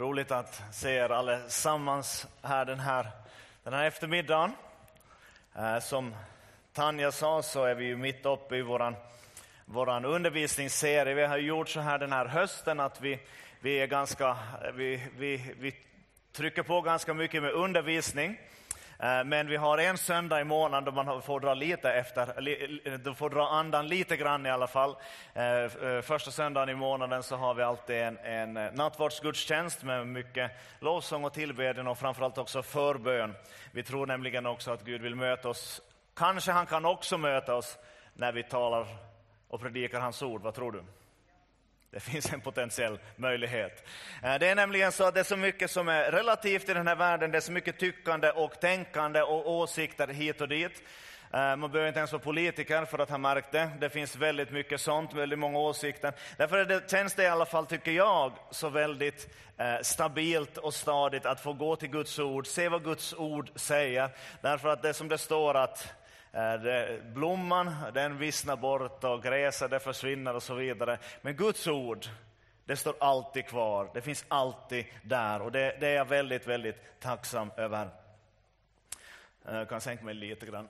Roligt att se er allesammans här den här eftermiddagen. Som Tanja sa så är vi ju mitt uppe i våran undervisningsserie. Vi har gjort så här den här hösten att vi är ganska vi trycker på ganska mycket med undervisning. Men vi har en söndag i månaden då man får dra andan lite grann i alla fall. Första söndagen i månaden så har vi alltid en nattvardsgudstjänst med mycket lovsång och tillbedjan och framförallt också förbön. Vi tror nämligen också att Gud vill möta oss. Kanske han kan också möta oss när vi talar och predikar hans ord. Vad tror du? Det finns en potentiell möjlighet. Det är nämligen så att det är så mycket som är relativt i den här världen. Det är så mycket tyckande och tänkande och åsikter hit och dit. Man behöver inte ens vara politiker för att ha märkt det. Det finns väldigt mycket sånt, väldigt många åsikter. Därför känns det i alla fall, tycker jag, så väldigt stabilt och stadigt att få gå till Guds ord. Se vad Guds ord säger. Därför att det som det står att blomman den vissnar bort och gräset det försvinner och så vidare. Men Guds ord, det står alltid kvar. Det finns alltid där och det är jag väldigt, väldigt tacksam över. Jag kan sänka mig lite grann.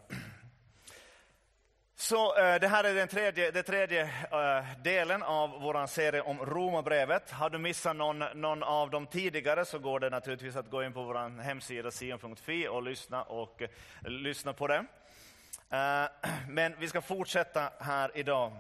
Så det här är den tredje delen av våran serie om Romarbrevet. Har du missat någon av de tidigare så går det naturligtvis att gå in på våran hemsida sion.fi och lyssna på det. Men vi ska fortsätta här idag.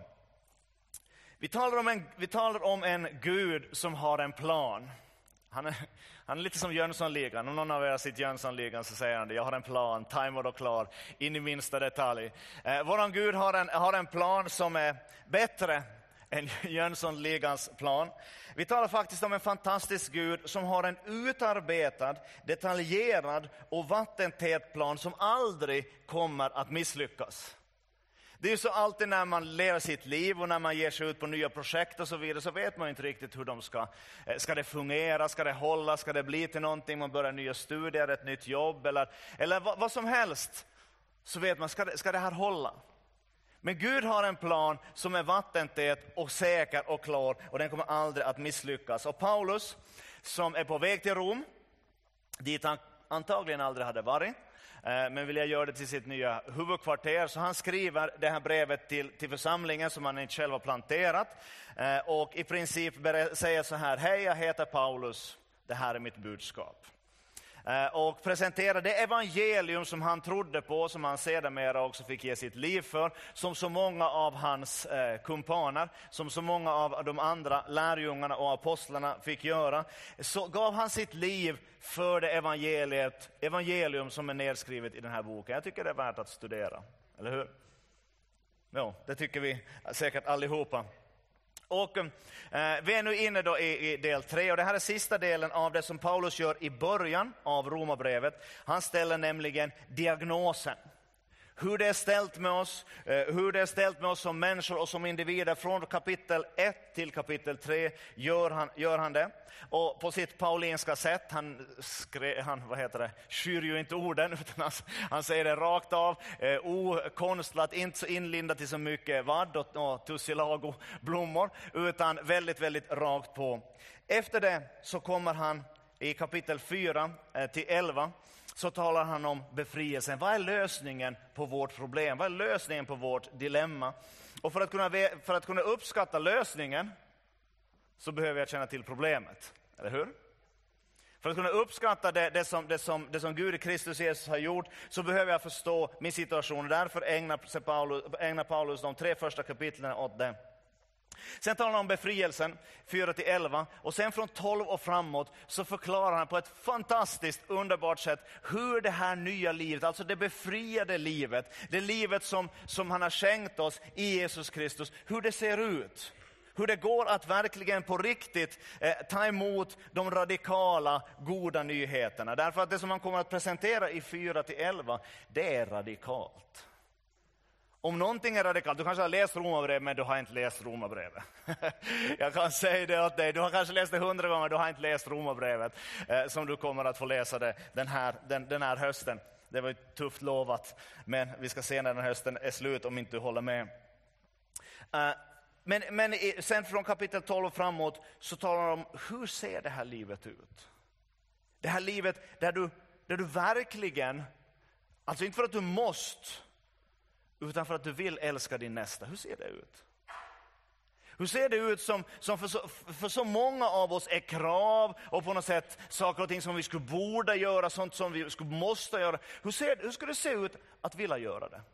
Vi talar om en Gud som har en plan. Han är lite som Jönssonligan. Om någon av er har sett Jönssonligan så säger han det. Jag har en plan, tajmad och klar, in i minsta detalj. Våran Gud har en plan som är bättre än Jönssonligans plan. Vi talar faktiskt om en fantastisk Gud som har en utarbetad, detaljerad och vattentät plan som aldrig kommer att misslyckas. Det är ju så alltid när man lever sitt liv och när man ger sig ut på nya projekt och så vidare så vet man inte riktigt hur de ska det fungera, ska det hålla, ska det bli till någonting, man börjar nya studier, ett nytt jobb eller vad som helst, så vet man, ska det här hålla? Men Gud har en plan som är vattentät och säker och klar och den kommer aldrig att misslyckas. Och Paulus som är på väg till Rom, dit han antagligen aldrig hade varit, men vill jag göra det till sitt nya huvudkvarter, så han skriver det här brevet till församlingen som han inte själv har planterat och i princip säger så här: hej, jag heter Paulus, det här är mitt budskap. Och presenterar det evangelium som han trodde på, som han sedermera också fick ge sitt liv för, som så många av hans kumpaner, som så många av de andra lärjungarna och apostlarna fick göra, så gav han sitt liv för det evangelium som är nedskrivet i den här boken. Jag tycker det är värt att studera, eller hur? Ja, det tycker vi säkert allihopa. Och vi är nu inne då i del 3 och det här är sista delen av det som Paulus gör i början av Romarbrevet. Han ställer nämligen diagnosen. Hur det är ställt med oss som människor och som individer från kapitel 1 till kapitel 3 gör han det. Och på sitt paulinska sätt, han skyr ju inte orden utan han säger det rakt av, okonstlat, inte så inlindat till så mycket vadd och tussilago blommor, utan väldigt, väldigt rakt på. Efter det så kommer han i kapitel 4 till 11. Så talar han om befrielsen. Vad är lösningen på vårt problem? Vad är lösningen på vårt dilemma? Och för att kunna uppskatta lösningen så behöver jag känna till problemet. Eller hur? För att kunna uppskatta det som Gud i Kristus Jesus har gjort så behöver jag förstå min situation. Därför ägnar Paulus de 3 första kapitlen åt det. Sen talar han om befrielsen 4-11 och sen från 12 och framåt så förklarar han på ett fantastiskt underbart sätt hur det här nya livet, alltså det befriade livet, det livet som han har skänkt oss i Jesus Kristus, hur det ser ut. Hur det går att verkligen på riktigt ta emot de radikala goda nyheterna. Därför att det som han kommer att presentera i 4-11, det är radikalt. Om någonting är radikalt, du kanske har läst Romarbrevet men du har inte läst Romarbrevet. Jag kan säga det åt dig, du har kanske läst det 100 gånger, du har inte läst Romarbrevet som du kommer att få läsa det den här hösten. Det var ju tufft lovat, men vi ska se när den hösten är slut om inte du håller med. Men sen från kapitel 12 framåt så talar de om hur ser det här livet ut? Det här livet där du verkligen, alltså inte för att du måste, utan för att du vill älska din nästa. Hur ser det ut? Hur ser det ut som för så många av oss är krav och på något sätt saker och ting som vi skulle borde göra, sånt som vi skulle måste göra. Hur ska det se ut att vilja göra det?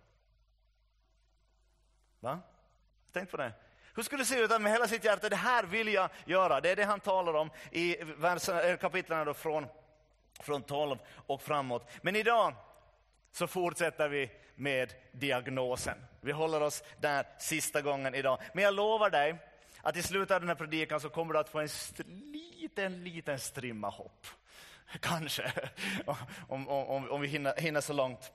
Va? Tänk på det. Hur skulle det se ut att med hela sitt hjärta, det här vill jag göra? Det är det han talar om i kapitlen då från 12 och framåt. Men idag så fortsätter vi med diagnosen. Vi håller oss där sista gången idag. Men jag lovar dig att i slutet av den här predikan så kommer du att få en liten strimma hopp. Kanske, om vi hinner så långt.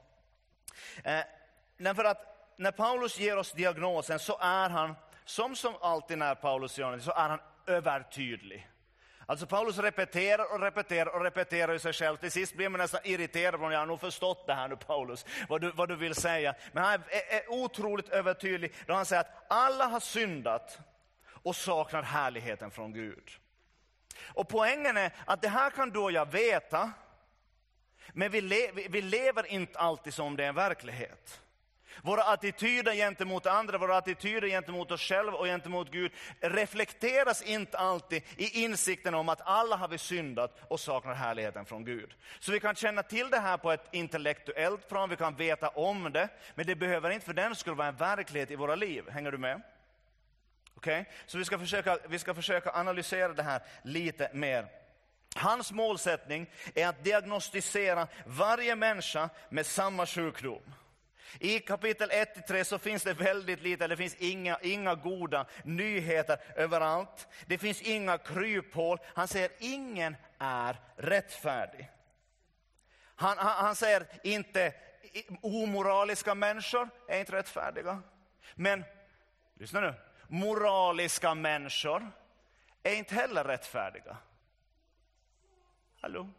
För att när Paulus ger oss diagnosen så är han, som alltid när Paulus gör det, så är han övertydlig. Alltså Paulus repeterar i sig själv. Till sist blir man nästan irriterad om jag har nog förstått det här nu, Paulus, vad du vill säga. Men han är otroligt övertydlig då han säger att alla har syndat och saknar härligheten från Gud. Och poängen är att det här kan då jag veta, men vi lever inte alltid som det är en verklighet. Våra attityder gentemot andra, våra attityder gentemot oss själva och gentemot Gud reflekteras inte alltid i insikten om att alla har vi syndat och saknar härligheten från Gud. Så vi kan känna till det här på ett intellektuellt plan, vi kan veta om det, men det behöver inte för den skulle vara en verklighet i våra liv. Hänger du med? Okej? Så vi ska försöka analysera det här lite mer. Hans målsättning är att diagnostisera varje människa med samma sjukdom. I kapitel 1-3 så finns det väldigt lite, det finns inga goda nyheter överallt. Det finns inga kryphål. Han säger ingen är rättfärdig. Han säger inte omoraliska människor är inte rättfärdiga. Men, lyssna nu, moraliska människor är inte heller rättfärdiga. Hallå?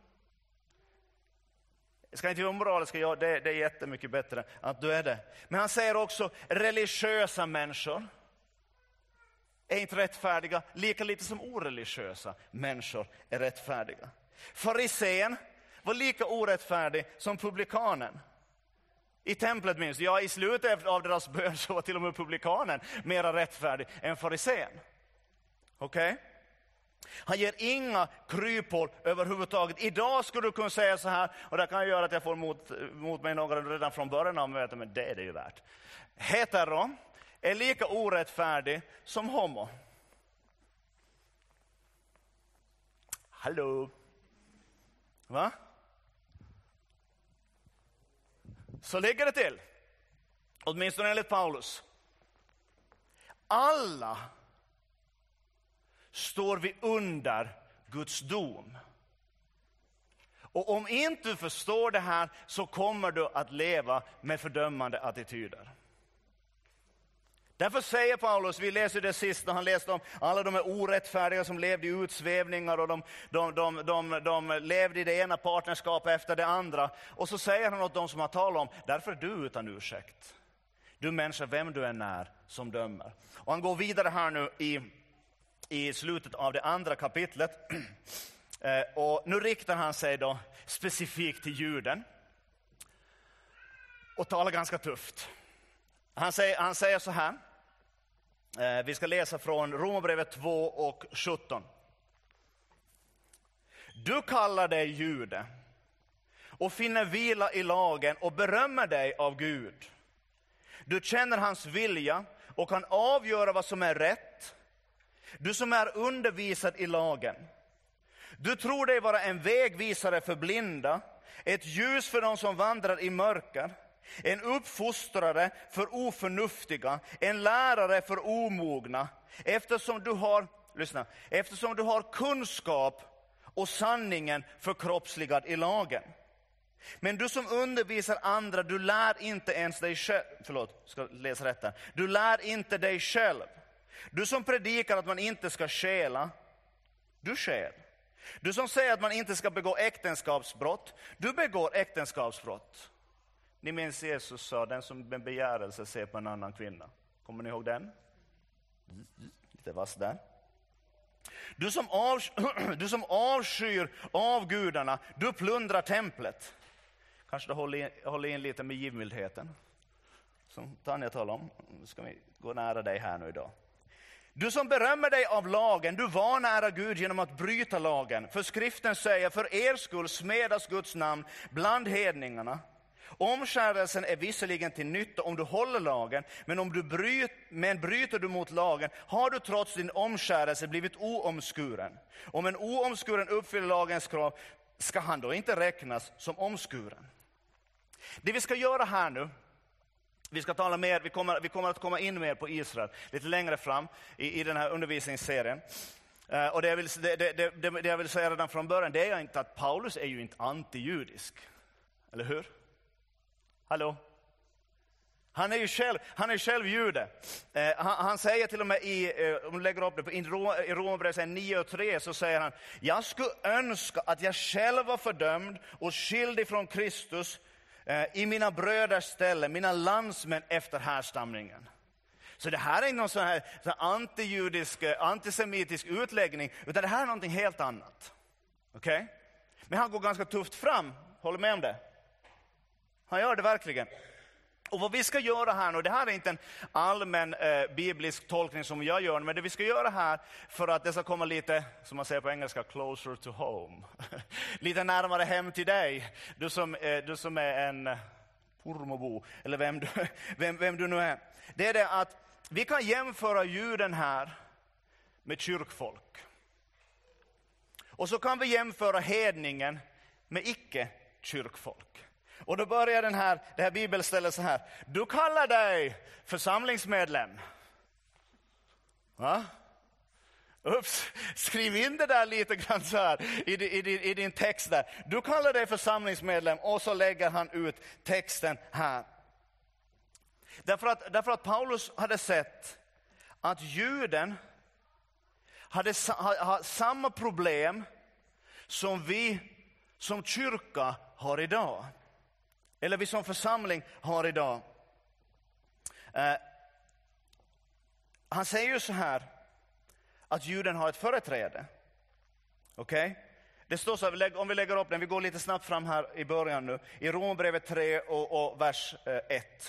Ska inte vara moraliska? Ja, det är jättemycket bättre att du är det. Men han säger också religiösa människor är inte rättfärdiga, lika lite som oreligiösa människor är rättfärdiga. Farisén var lika orättfärdig som publikanen. I templet minst, ja, i slutet av deras bön så var till och med publikanen mer rättfärdig än farisén. Okej? Han ger inga kryphål överhuvudtaget. Idag skulle du kunna säga så här, och det kan göra att jag får mot mig några redan från början, men det är det ju värt. Hetero är lika orättfärdig som homo. Hallå? Va? Så ligger det till. Åtminstone enligt Paulus. Alla står vi under Guds dom. Och om inte du förstår det här så kommer du att leva med fördömande attityder. Därför säger Paulus, vi läser det sist när han läste om alla de här orättfärdiga som levde i utsvävningar och de levde i det ena partnerskapet efter det andra. Och så säger han åt dem som har talat om, därför är du utan ursäkt. Du människa, vem du än är som dömer. Och han går vidare här nu i slutet av det andra kapitlet. Och nu riktar han sig då specifikt till juden. Och talar ganska tufft. Han säger så här. Vi ska läsa från Romarbrevet 2 och 17. Du kallar dig jude och finner vila i lagen och berömmer dig av Gud. Du känner hans vilja och kan avgöra vad som är rätt. Du som är undervisad i lagen. Du tror dig vara en vägvisare för blinda, ett ljus för de som vandrar i mörker, en uppfostrare för oförnuftiga, en lärare för omogna, eftersom du har kunskap och sanningen förkroppsligad i lagen. Men du som undervisar andra, du lär inte ens dig själv. Du lär inte dig själv. Du som predikar att man inte ska stjäla, du stjäl. Du som säger att man inte ska begå äktenskapsbrott, du begår äktenskapsbrott. Ni minns Jesus sa, den som med begärelse ser på en annan kvinna. Kommer ni ihåg den? Lite vass där. Du som avskyr avgudarna, du plundrar templet. Kanske du håller in lite med givmildheten. Som Tanja talade om. Nu ska vi gå nära dig här nu idag. Du som berömmer dig av lagen, du var nära Gud genom att bryta lagen. För skriften säger, för er skull smedas Guds namn bland hedningarna. Omskärelsen är visserligen till nytta om du håller lagen, men bryter du mot lagen har du trots din omskärelse blivit oomskuren. Om en oomskuren uppfyller lagens krav, ska han då inte räknas som omskuren? Det vi ska göra här nu, vi ska tala mer, vi kommer att komma in mer på Israel lite längre fram i den här undervisningsserien. Och det jag vill säga redan från början, det är inte att Paulus är ju inte antijudisk. Eller hur? Hallå? Han är själv jude. Han säger till och med om du lägger upp det i Romarbrevet 9:3 så säger han: jag skulle önska att jag själv var fördömd och skild ifrån Kristus i mina bröders ställe, mina landsmän efter härstamningen. Så det här är inte någon sån här antijudisk, antisemitisk utläggning, utan det här är någonting helt annat. Okej? Men han går ganska tufft fram, håller med om det? Han gör det verkligen. Och vad vi ska göra här nu, det här är inte en allmän biblisk tolkning som jag gör, men det vi ska göra här för att det ska komma lite, som man säger på engelska, closer to home. Lite närmare hem till dig, du som är en Pormobo, eller vem du nu är. Det är det att vi kan jämföra juden här med kyrkfolk. Och så kan vi jämföra hedningen med icke-kyrkfolk. Och då börjar det här bibelstället så här: du kallar dig församlingsmedlem. Va? Ups, skriv in det där lite grann så här i din text där. Du kallar dig församlingsmedlem, och så lägger han ut texten här. Därför att Paulus hade sett att juden hade samma problem som vi som kyrka har idag. Eller vi som församling har idag. Han säger ju så här att juden har ett företräde. Okej? Det står så här, om vi lägger upp den, vi går lite snabbt fram här i början nu. I Romarbrevet 3 och vers 1.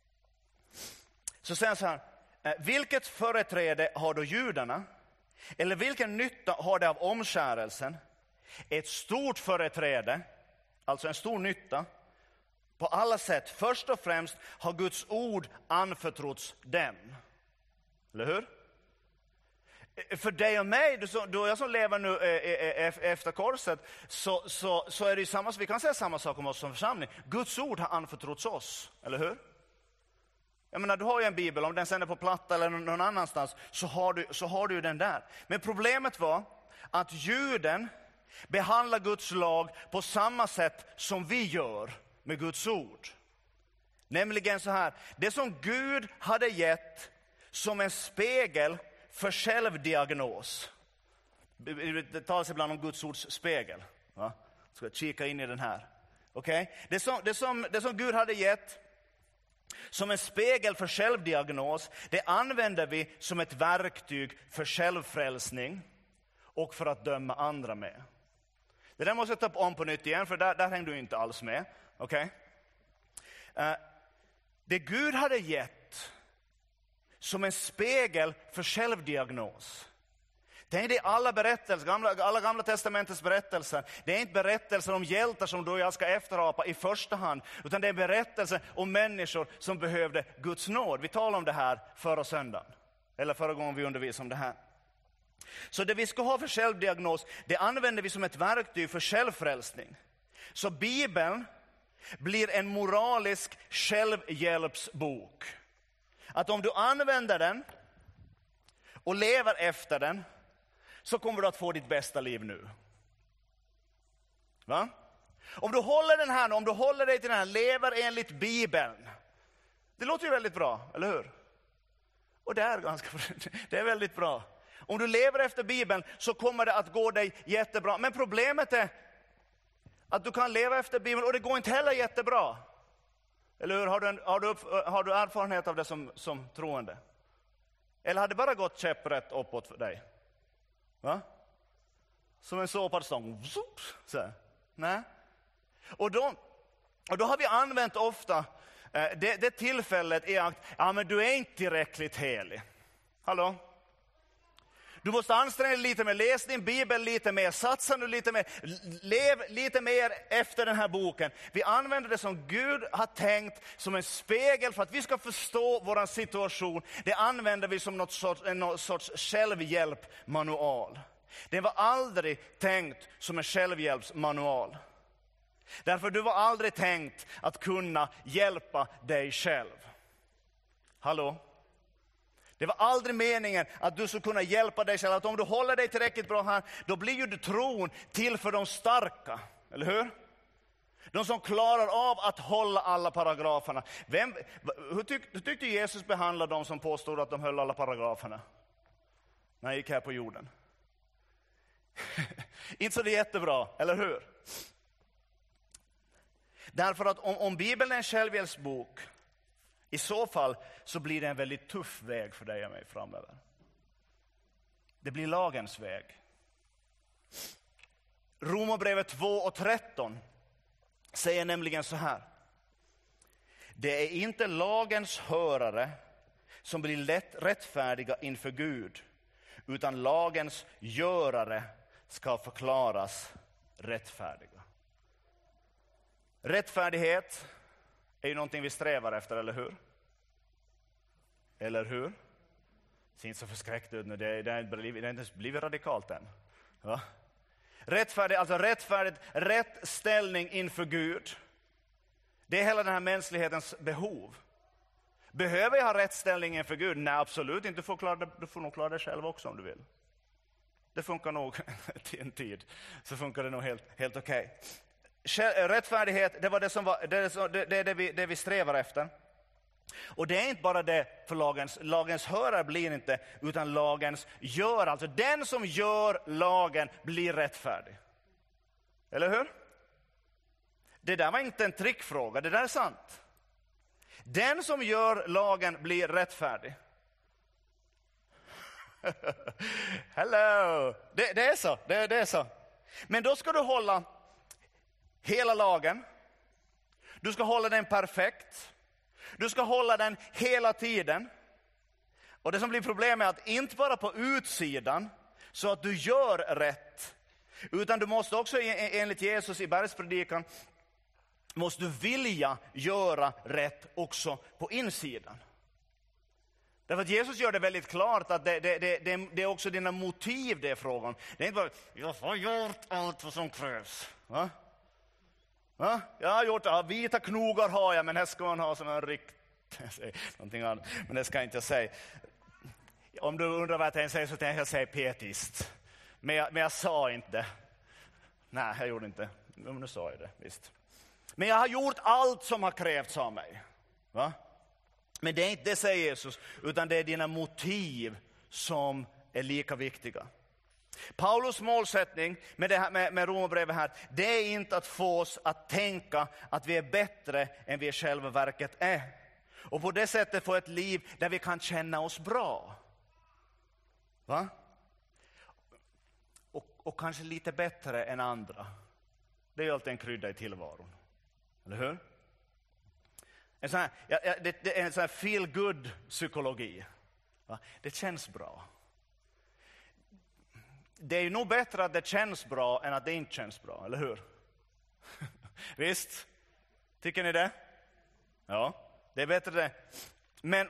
Så säger han så här: vilket företräde har då judarna? Eller vilken nytta har det av omskärelsen? Ett stort företräde, alltså en stor nytta. På alla sätt, först och främst har Guds ord anförtrotts dem. Eller hur? För dig och mig, då jag som lever nu efter korset, så är det ju samma, vi kan säga samma sak om oss som församling. Guds ord har anförtrotts oss, eller hur? Jag menar, du har ju en bibel, om den sen är på platta eller någon annanstans, så har du ju den där. Men problemet var att juden behandlar Guds lag på samma sätt som vi gör med Guds ord. Nämligen så här: det som Gud hade gett som en spegel för självdiagnos. Det talas ibland om Guds ords spegel. Va? Ska kika in i den här. Okej? Det som Gud hade gett som en spegel för självdiagnos, det använder vi som ett verktyg för självfrälsning och för att döma andra med. Det där måste jag ta upp om på nytt igen, för där hängde du inte alls med. Okej? Det Gud hade gett som en spegel för självdiagnos. Tänk dig alla berättelser, alla gamla testamentets berättelser. Det är inte berättelser om hjältar som du och jag ska efterapa i första hand, utan det är berättelser om människor som behövde Guds nåd. Vi talade om det här förra söndagen, eller förra gången vi undervisade om det här. Så det vi ska ha för självdiagnos, det använder vi som ett verktyg för självfrälsning. Så Bibeln blir en moralisk självhjälpsbok. Att om du använder den och lever efter den, så kommer du att få ditt bästa liv nu. Va? Om du håller den här, om du håller dig till den här, lever enligt Bibeln. Det låter ju väldigt bra, eller hur? Och det är väldigt bra. Om du lever efter Bibeln så kommer det att gå dig jättebra. Men problemet är att du kan leva efter Bibeln och det går inte heller jättebra. Eller hur? Har du erfarenhet av det som troende? Eller har det bara gått käpprätt uppåt för dig? Va? Som en såpad-sång. Så. Nej. Och då har vi använt ofta det tillfället i att ja, men du är inte tillräckligt helig. Hallå? Du måste anstränga dig lite mer, läs din bibel lite mer, satsa nu lite mer, lev lite mer efter den här boken. Vi använder det som Gud har tänkt som en spegel för att vi ska förstå vår situation. Det använder vi som någon sorts självhjälpmanual. Det var aldrig tänkt som en självhjälpsmanual. Därför du var aldrig tänkt att kunna hjälpa dig själv. Hallå? Det var aldrig meningen att du skulle kunna hjälpa dig själv. Att om du håller dig tillräckligt bra här, då blir ju du tron till för de starka. Eller hur? De som klarar av att hålla alla paragraferna. Hur tyckte Jesus behandlade de som påstod att de höll alla paragraferna? När han gick här på jorden. Inte så det är jättebra, eller hur? Därför att om Bibeln är en självhjälpsbok, i så fall så blir det en väldigt tuff väg för dig och mig framöver. Det blir lagens väg. Romarbrevet 2:13 säger nämligen så här. Det är inte lagens hörare som blir rättfärdiga inför Gud, utan lagens görare ska förklaras rättfärdiga. Rättfärdighet är ju någonting vi strävar efter, eller hur? Eller hur? Det ser inte så förskräckt ut nu, det har inte ens blivit radikalt än. Va? Rättfärdigt, rätt ställning inför Gud. Det är hela den här mänsklighetens behov. Behöver jag ha rätt ställning inför Gud? Nej, absolut inte. Du får nog klara det själv också om du vill. Det funkar nog till en tid. Så funkar det nog helt okej. Rättfärdighet, det var det vi strävar efter. Och det är inte bara det för lagens hörare blir inte, utan lagens gör. Alltså den som gör lagen blir rättfärdig. Eller hur? Det där var inte en trickfråga, det där är sant. Den som gör lagen blir rättfärdig. Hello! Det är så, det är så. Men då ska du hålla hela lagen. Du ska hålla den perfekt. Du ska hålla den hela tiden. Och det som blir problemet är att inte bara på utsidan så att du gör rätt, utan du måste också enligt Jesus i bergspredikan måste du vilja göra rätt också på insidan. Därför att Jesus gör det väldigt klart att det är också dina motiv det är frågan. Det är inte bara, jag har gjort allt vad som krävs. Va? Va? Jag har gjort det. Vita knogar har jag, men här ska man ha som en någonting annat. Men det ska jag inte säga. Om du undrar vad jag säger så tänker jag säga pietist. Men jag sa inte. Nej, jag gjorde inte. Men nu sa jag det, visst. Men jag har gjort allt som har krävts av mig. Va? Men det är inte det, säger Jesus, utan det är dina motiv som är lika viktiga. Paulus målsättning med det här med Romarbrevet här, det är inte att få oss att tänka att vi är bättre än vi själva verket är. Och på det sättet få ett liv där vi kan känna oss bra. Va? Och kanske lite bättre än andra. Det är ju alltid en krydda i tillvaron. Eller hur? Det är en sån här feel good psykologi. Va? Det känns bra. Det är nog bättre att det känns bra än att det inte känns bra, eller hur? Visst? Tycker ni det? Ja, det är bättre det. Men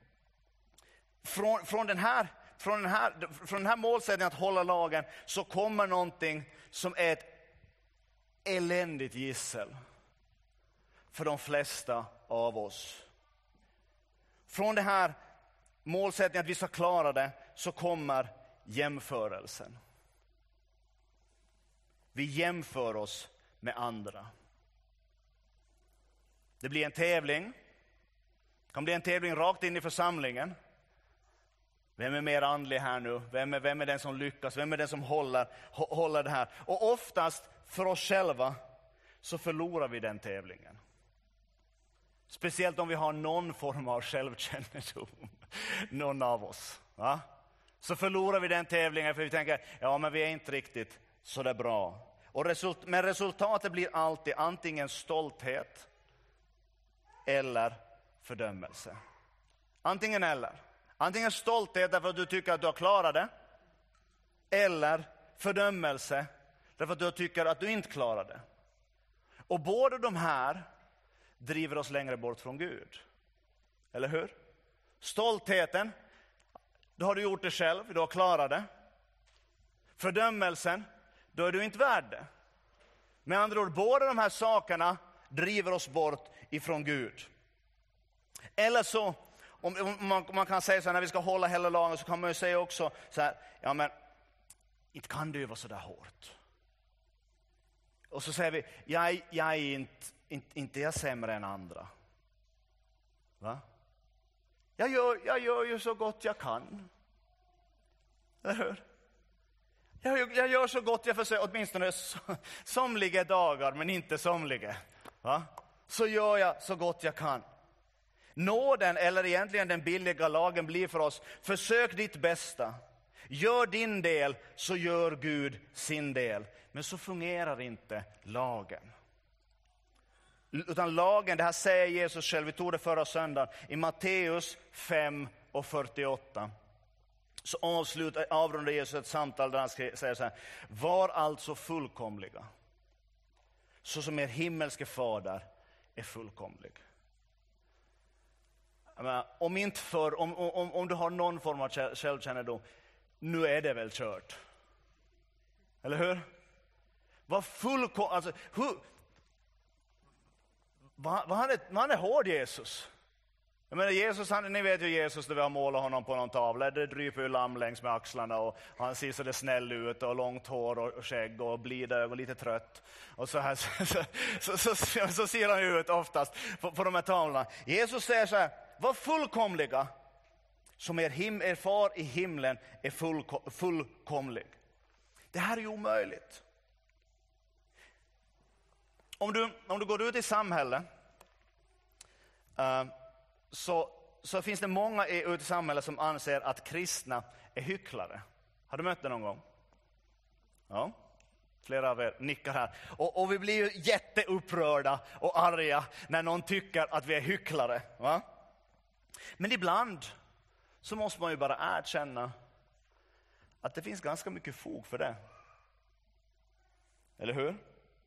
från den här målsättningen att hålla lagen så kommer någonting som är ett eländigt gissel för de flesta av oss. Från det här målsättningen att vi ska klara det så kommer jämförelsen. Vi jämför oss med andra. Det blir en tävling. Det kan bli en tävling rakt in i församlingen. Vem är mer andlig här nu? Vem är den som lyckas? Vem är den som håller det här? Och oftast för oss själva så förlorar vi den tävlingen. Speciellt om vi har någon form av självkännedom. Någon av oss. Va? Så förlorar vi den tävlingen för vi tänker, ja men vi är inte riktigt så där bra. Men resultatet blir alltid antingen stolthet eller fördömelse. Antingen eller. Antingen stolthet därför att du tycker att du har klarat det. Eller fördömelse därför att du tycker att du inte klarar det. Och båda de här driver oss längre bort från Gud. Eller hur? Stoltheten, då har du gjort det själv, du har klarat det. Fördömelsen, då är du inte värd det. Med andra ord, båda de här sakerna driver oss bort ifrån Gud. Eller så, om man kan säga så här, när vi ska hålla hela lagen, så kan man ju säga också så här, ja men, inte kan du vara så där hårt. Och så säger vi, jag är inte jag sämre än andra. Va? Jag gör ju så gott jag kan. Eller hur? Jag gör så gott jag försöker, åtminstone somliga dagar, men inte somliga. Va? Så gör jag så gott jag kan. Nåden, eller egentligen den billiga lagen, blir för oss, försök ditt bästa. Gör din del, så gör Gud sin del. Men så fungerar inte lagen. Utan lagen, det här säger Jesus själv, vi tog det förra söndagen, i Matteus 5:48. Så avrundar Jesus ett samtal där han säger så här: var alltså fullkomliga, så som er himmelske fader är fullkomlig. Om inte för, om du har någon form av självkännedom, nu är det väl kört. Eller hur? Vad fullkomlig, alltså han är hård, Jesus. Jag menar Jesus, ni vet ju Jesus, där vi har målat honom på någon tavla. Det dryper ju lamm längs med axlarna och han ser så det snäll ut och långt hår och skägg och blida ögon, lite trött. Och så här så ser han ju ut oftast på de här tavlorna. Jesus säger så här: var fullkomliga som er far i himlen är fullkomlig. Det här är ju omöjligt. Om du går ut i samhället, så finns det många ute i samhället som anser att kristna är hycklare. Har du mött det någon gång? Ja, flera av er nickar här. Och vi blir ju jätteupprörda och arga när någon tycker att vi är hycklare. Va? Men ibland så måste man ju bara erkänna att det finns ganska mycket fog för det. Eller hur?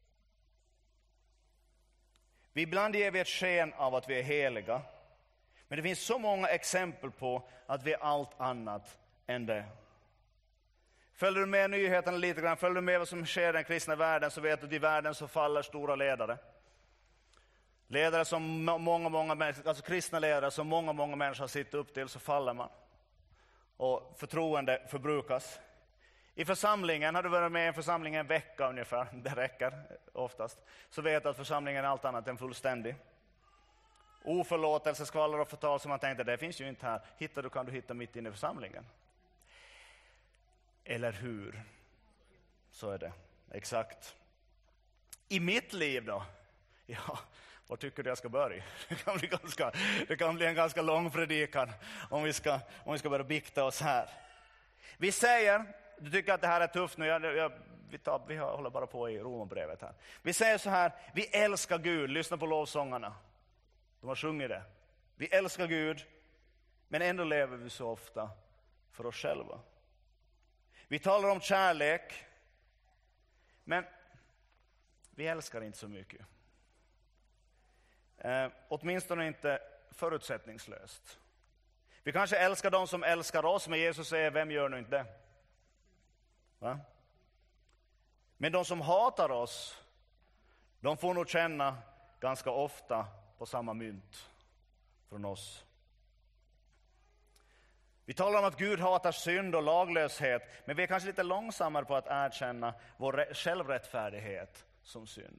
Ibland ger vi ett sken av att vi är heliga. Men det finns så många exempel på att vi är allt annat än det. Följer du med nyheterna lite grann, följer du med vad som sker i den kristna världen, så vet du att i världen så faller stora ledare. Ledare som många människor, alltså kristna ledare som många människor har sitt upp till, så faller man. Och förtroende förbrukas. I församlingen, har du varit med i en församling en vecka ungefär, det räcker oftast, så vet du att församlingen är allt annat än fullständig. Oförlåtelse, skvaller och förtal som man tänkte, det finns ju inte här. Kan du hitta mitt inne i församlingen. Eller hur? Så är det, exakt. I mitt liv då? Ja, var tycker du jag ska börja? Det kan bli en ganska lång predikan om vi ska börja bikta oss här. Vi säger, du tycker att det här är tufft nu, vi håller bara på i Romarbrevet här. Vi säger så här: vi älskar Gud, lyssna på lovsångarna. De har sjungit det. Vi älskar Gud, men ändå lever vi så ofta för oss själva. Vi talar om kärlek, men vi älskar inte så mycket. Åtminstone inte förutsättningslöst. Vi kanske älskar de som älskar oss, men Jesus säger, vem gör nu inte det? Va? Men de som hatar oss, de får nog känna ganska ofta på samma mynt från oss. Vi talar om att Gud hatar synd och laglöshet, men vi är kanske lite långsammare på att erkänna vår självrättfärdighet som synd.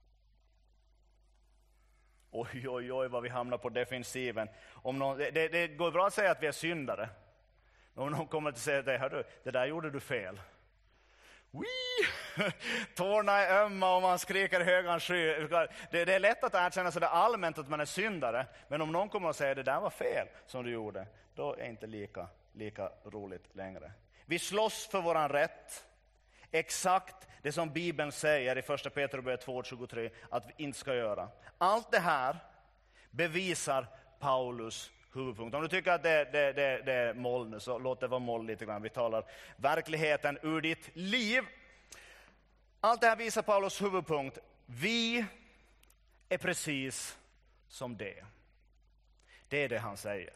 Oj, vad vi hamnar på defensiven. Det går bra att säga att vi är syndare. Om någon kommer att säga, det där gjorde du fel. Tårna är ömma och man skriker högan sky. Det är lätt att erkänna så det allmänt att man är syndare. Men om någon kommer och säger det där var fel som du gjorde, då är det inte lika roligt längre. Vi slåss för våran rätt. Exakt det som Bibeln säger i första Petrus 2:23 att vi inte ska göra. Allt det här bevisar Paulus huvudpunkt. Om du tycker att det är moll nu, så låt det vara moll lite grann. Vi talar verkligheten ur ditt liv. Allt det här visar Paulus huvudpunkt. Vi är precis som det. Det är det han säger.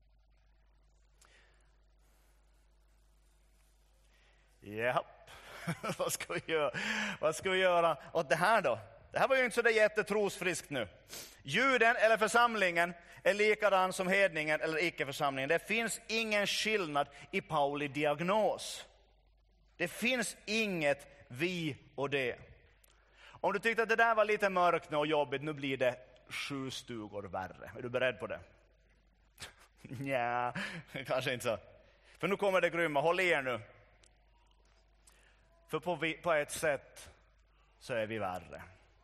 Ja, vad ska vi göra åt det här då? Det här var ju inte så där jättetrosfriskt nu. Juden eller församlingen är likadan som hedningen eller icke-församlingen. Det finns ingen skillnad i Pauli diagnos. Det finns inget vi och det. Om du tyckte att det där var lite mörkt och jobbigt, nu blir det 7 stugor värre. Är du beredd på det? Nja, kanske inte så. För nu kommer det grymma. Håll i er nu. För på ett sätt så är vi värre.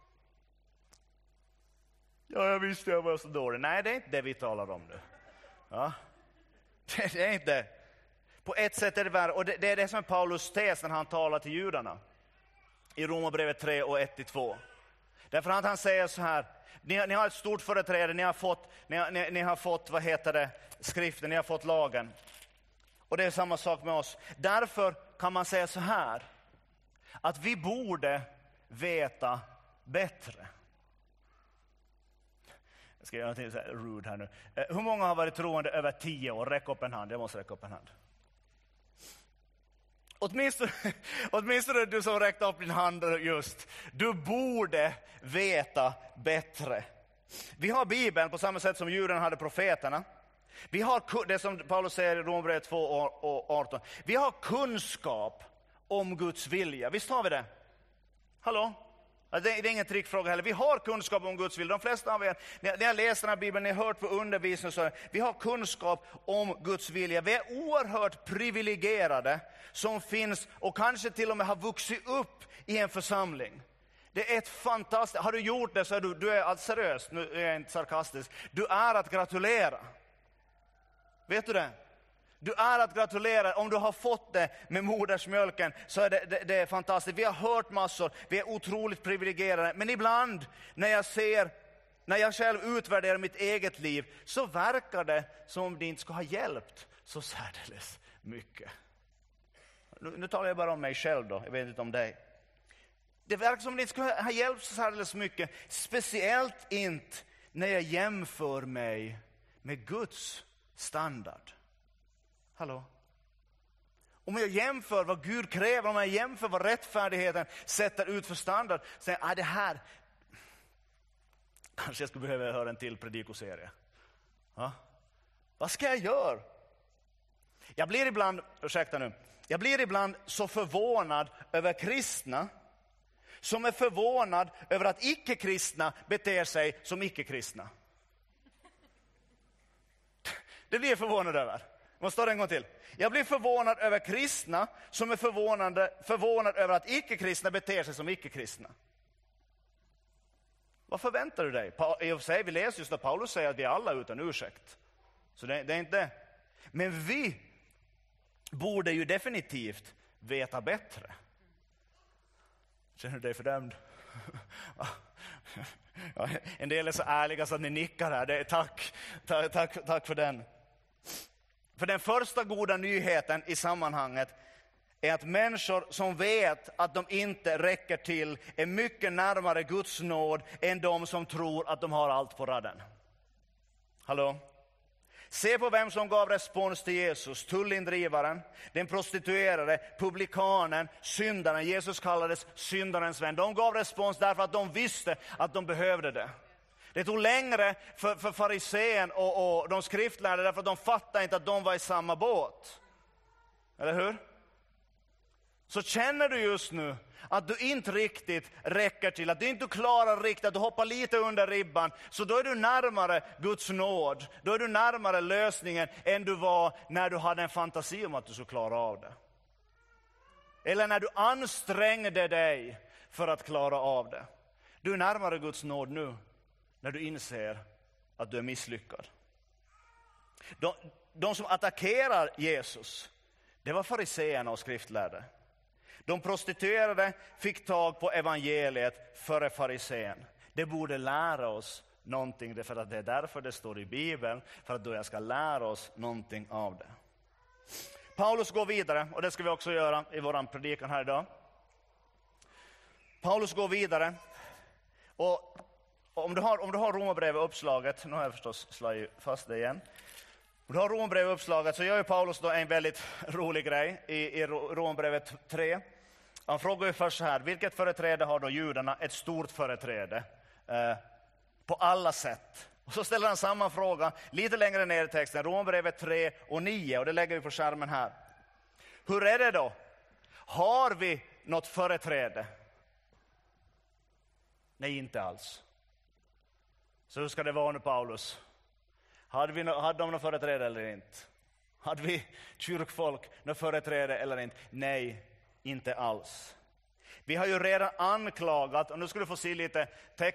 Ja, jag visste jag var så dålig. Nej, det är inte det vi talar om nu. Ja. Det är inte. På ett sätt är det värre. Och det är det som är Paulus tes när han talar till judarna. I Romarbrevet 3 och 1-2. Därför att han säger så här. Ni har ett stort företräde. Ni har fått skriften. Ni har fått lagen. Och det är samma sak med oss. Därför kan man säga så här. Att vi borde veta bättre. Jag ska göra något så här rude här nu. Hur många har varit troende över 10 år? Räck upp en hand. Jag måste räcka upp en hand. Åtminstone du som räckte upp din hand just. Du borde veta bättre. Vi har Bibeln på samma sätt som judarna hade profeterna. Vi har det som Paulus säger i Romarbrevet 2 och 18. Vi har kunskap om Guds vilja. Visst har vi det? Hallå? Det är ingen trickfråga heller. Vi har kunskap om Guds vilja. De flesta av er, när jag läser den här Bibeln, ni har hört på undervisning, så vi har kunskap om Guds vilja. Vi är oerhört privilegierade som finns och kanske till och med har vuxit upp i en församling. Det är ett fantastiskt. Har du gjort det så är du är seriöst, nu är jag inte sarkastisk. Du är att gratulera. Vet du det? Du är att gratulera. Om du har fått det med modersmjölken så är det är fantastiskt. Vi har hört massor. Vi är otroligt privilegierade. Men ibland när jag själv utvärderar mitt eget liv, så verkar det som om det inte ska ha hjälpt så särdeles mycket. Nu talar jag bara om mig själv då. Jag vet inte om dig. Det verkar som om det inte ska ha hjälpt så särdeles mycket. Speciellt inte när jag jämför mig med Guds standard. Hallå? Om jag jämför vad Gud kräver, om jag jämför vad rättfärdigheten sätter ut för standard, så säger jag, det här, kanske jag skulle behöva höra en till predikoserie. Ja? Vad ska jag göra? Jag blir ibland så förvånad över kristna som är förvånad över att icke-kristna beter sig som icke-kristna. Det blir jag förvånad över. Måste ta det en gång till. Jag blir förvånad över kristna som är förvånad över att icke-kristna beter sig som icke-kristna. Vad förväntar du dig? Vi läser just att Paulus säger att vi är alla utan ursäkt. Så det är inte. Men vi borde ju definitivt veta bättre. Känner du dig fördömd? Ja, en del är så ärliga så att ni nickar här. Tack för den. För den första goda nyheten i sammanhanget är att människor som vet att de inte räcker till är mycket närmare Guds nåd än de som tror att de har allt på raden. Hallå? Se på vem som gav respons till Jesus. Tullindrivaren, den prostituerade, publikanen, syndaren. Jesus kallades syndarens vän. De gav respons därför att de visste att de behövde det. Det tog längre för farisén och de skriftlärde därför att de fattade inte att de var i samma båt. Eller hur? Så känner du just nu att du inte riktigt räcker till, att du inte klarar riktigt, att du hoppar lite under ribban, så då är du närmare Guds nåd. Då är du närmare lösningen än du var när du hade en fantasi om att du skulle klara av det. eller när du ansträngde dig för att klara av det. Du är närmare Guds nåd nu när du inser att du är misslyckad. De som attackerar Jesus, det var fariseerna och skriftlärde. De prostituerade fick tag på evangeliet före farisén. Det borde lära oss någonting, för att det är därför det står i Bibeln, för att då jag ska lära oss någonting av det. Paulus går vidare, och det ska vi också göra i våran predikan här idag. Paulus går vidare, och om du har Romarbrevet uppslaget, nu har jag förstås slagit fast det igen. Om du har Romarbrevet uppslaget så gör ju Paulus då en väldigt rolig grej i Romarbrevet 3. Han frågar ju först så här: vilket företräde har då judarna? Ett stort företräde på alla sätt. Och så ställer han samma fråga lite längre ner i texten, Romarbrevet 3 och 9, och det lägger vi på skärmen här. Hur är det då? Har vi något företräde? Nej, inte alls. Så hur ska det vara nu, Paulus? Hade de något företräde eller inte? Hade vi kyrkfolk något företräde eller inte? Nej, inte alls. Vi har ju redan anklagat, och nu skulle du få se lite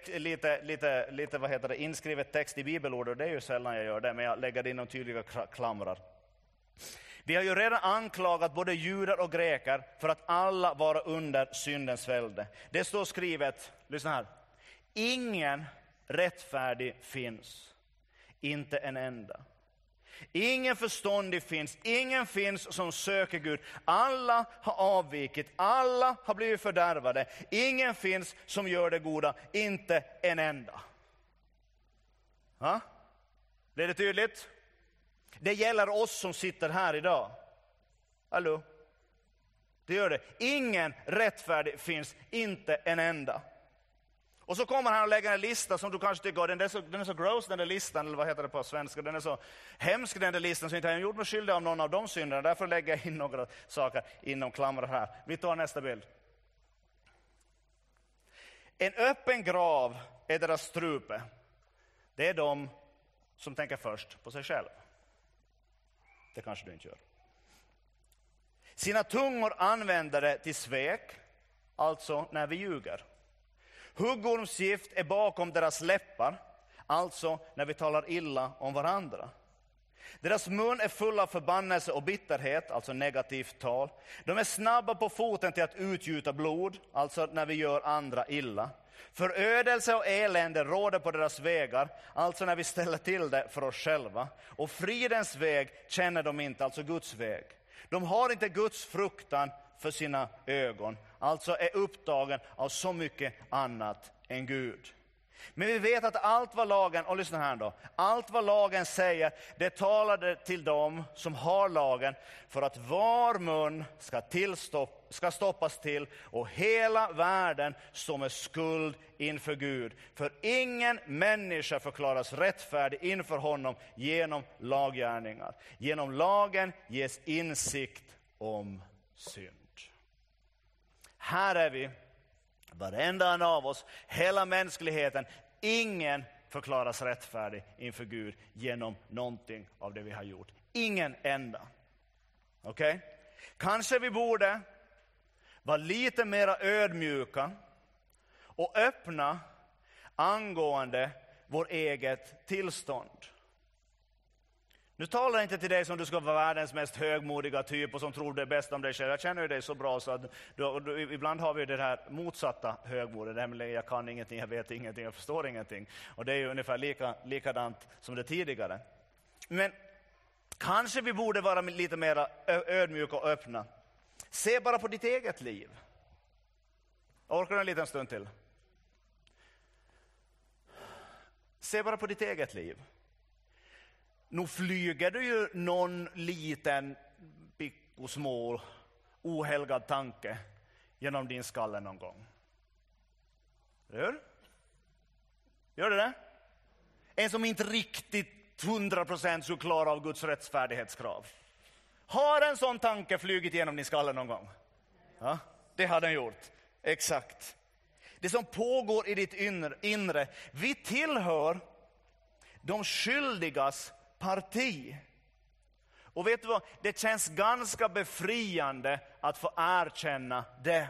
inskrivet text i bibelord, och det är ju sällan jag gör det, men jag lägger in de tydliga klamrar. Vi har ju redan anklagat både judar och greker för att alla vara under syndens välde. Det står skrivet, lyssna här: ingen rättfärdig finns, inte en enda. Ingen förståndig finns, ingen finns som söker Gud. Alla har avvikit, alla har blivit fördärvade. Ingen finns som gör det goda, inte en enda. Blir det tydligt? Det gäller oss som sitter här idag. Hallå? Det gör det. Ingen rättfärdig finns, inte en enda. Och så kommer han och lägger en lista som du kanske tycker, den är så gross, den där listan, eller vad heter det på svenska, den är så hemsk, den där listan, så inte har jag gjort mig skyldig av någon av de synderna. Därför lägger jag in några saker inom klamrar här. Vi tar nästa bild. En öppen grav är deras strupe. Det är de som tänker först på sig själv. Det kanske du inte gör. Sina tungor använder det till svek, alltså när vi ljuger. Huggormsgift är bakom deras läppar, alltså när vi talar illa om varandra. Deras mun är full av förbannelse och bitterhet, alltså negativt tal. De är snabba på foten till att utgjuta blod, alltså när vi gör andra illa. Förödelse och elände råder på deras vägar, alltså när vi ställer till det för oss själva. Och fridens väg känner de inte, alltså Guds väg. De har inte Guds fruktan för sina ögon, alltså är upptagen av så mycket annat än Gud. Men vi vet att allt vad lagen, och lyssna här då, allt vad lagen säger, det talade till dem som har lagen, för att var mun ska stoppas till och hela världen står med skuld inför Gud. För ingen människa förklaras rättfärdig inför honom genom laggärningar. Genom lagen ges insikt om synd. Här är vi, varenda en av oss, hela mänskligheten. Ingen förklaras rättfärdig inför Gud genom någonting av det vi har gjort. Ingen enda. Okej? Kanske vi borde vara lite mer ödmjuka och öppna angående vår eget tillstånd. Nu talar jag inte till dig som du ska vara världens mest högmodiga typ och som tror det bästa om dig själv. Jag känner ju dig så bra så att ibland har vi det här motsatta högmodet. Nämligen jag kan ingenting, jag vet ingenting, jag förstår ingenting. Och det är ju ungefär likadant som det tidigare. Men kanske vi borde vara lite mer ödmjuka och öppna. Se bara på ditt eget liv. Orkar du en liten stund till? Se bara på ditt eget liv. Nu flyger du ju någon liten pickosmå ohelgad tanke genom din skalle någon gång. Gör det? En som inte riktigt 100% skulle klara av Guds rättfärdighetskrav. Har en sån tanke flugit genom din skalle någon gång? Ja, det har den gjort. Exakt. Det som pågår i ditt inre. Vi tillhör de skyldigas parti. Och vet du vad? Det känns ganska befriande att få erkänna det.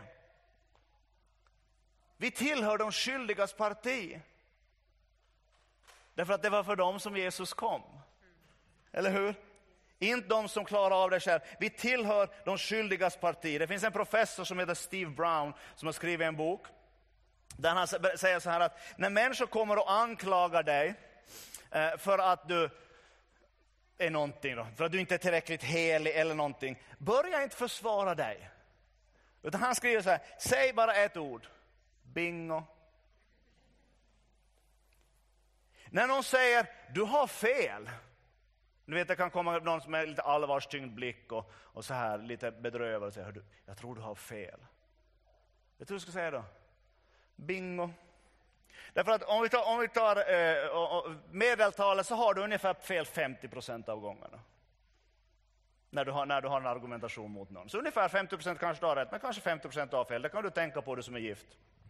Vi tillhör de skyldigas parti. Därför att det var för dem som Jesus kom. Eller hur? Inte de som klarar av det själv. Vi tillhör de skyldigas parti. Det finns en professor som heter Steve Brown som har skrivit en bok. Där han säger så här att när människor kommer och anklagar dig för att du är någonting då, för att du inte är tillräckligt helig eller någonting, börja inte försvara dig. Utan han skriver så här: säg bara ett ord. Bingo. När någon säger du har fel. Du vet, det kan komma någon som är lite allvarstyngd blick och så här lite bedrövad och säger jag tror du har fel. Jag tror du ska säga då. Bingo. Därför att om vi tar medeltalet så har du ungefär fel 50% av gångerna. När du har en argumentation mot någon. Så ungefär 50% kanske du har rätt, men kanske 50% har fel. Det kan du tänka på, du som är gift.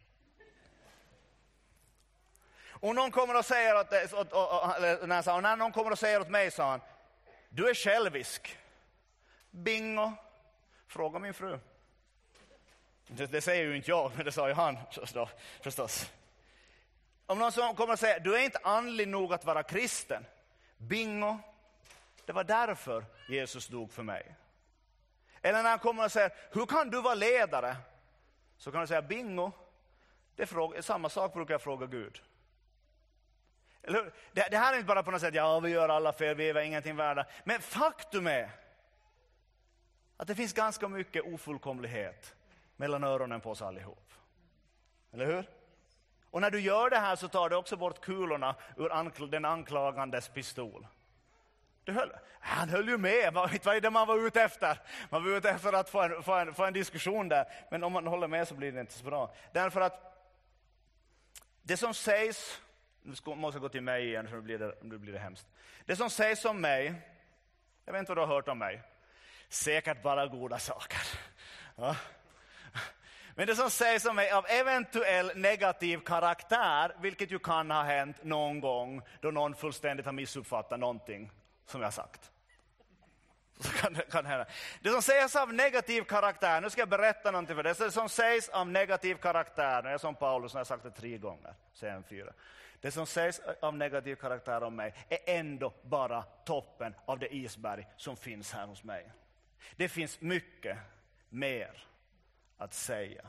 Och någon kommer och säger när någon kommer och säger åt mig, sa han, du är självisk. Bingo. Fråga min fru. Det säger ju inte jag, men det sa ju han förstås. Om någon som kommer och säger, du är inte andlig nog att vara kristen. Bingo. Det var därför Jesus dog för mig. Eller när han kommer och säger, hur kan du vara ledare? Så kan du säga, bingo. Samma sak brukar jag fråga Gud. Eller, det här är inte bara på något sätt, ja vi gör alla fel, vi är ingenting värda. Men faktum är att det finns ganska mycket ofullkomlighet mellan öronen på oss allihop. Eller hur? Och när du gör det här så tar du också bort kulorna ur den anklagandes pistol. Han höll ju med. Vad är det man var ute efter? Man var ute efter att få en diskussion där. Men om man håller med så blir det inte så bra. Därför att det som sägs, nu måste jag gå till mig igen för nu blir det hemskt. Det som sägs om mig, jag vet inte vad du har hört om mig. Säkert bara goda saker. Ja. Men det som sägs om mig av eventuell negativ karaktär, vilket ju kan ha hänt någon gång då någon fullständigt har missuppfattat någonting som jag har sagt. Så kan hända. Det som sägs av negativ karaktär, nu ska jag berätta någonting för dig. Det som sägs av negativ karaktär, när jag som Paulus, när jag har sagt det 3 gånger, säger 4. Det som sägs av negativ karaktär om mig är ändå bara toppen av det isberg som finns här hos mig. Det finns mycket mer att säga.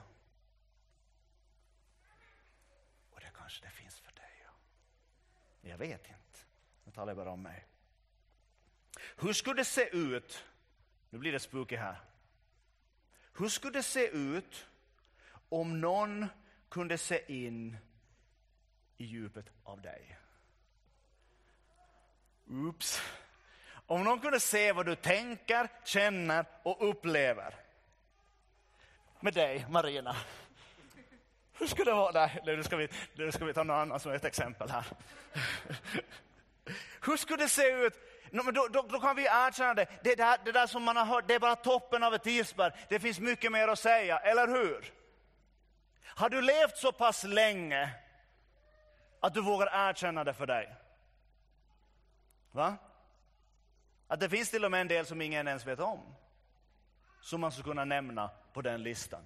Och det kanske det finns för dig. Ja. Men jag vet inte. Nu talar jag bara om mig. Hur skulle det se ut? Nu blir det spooky här. Hur skulle det se ut om någon kunde se in i djupet av dig? Oops. Om någon kunde se vad du tänker, känner och upplever. Med dig, Marina. Hur skulle det vara? Nej, nu ska vi ta någon annan som ett exempel här. Hur skulle det se ut? Men då kan vi erkänna det. Det där som man har hört, det är bara toppen av ett isberg. Det finns mycket mer att säga, eller hur? Har du levt så pass länge att du vågar erkänna det för dig? Va? Att det finns till och med en del som ingen ens vet om. Som man skulle kunna nämna på den listan.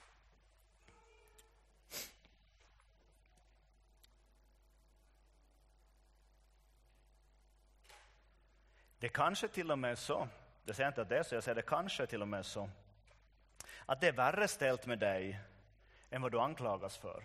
Det kanske till och med så, jag säger inte att det är så, jag säger det kanske till och med så, att det är värre ställt med dig än vad du anklagas för.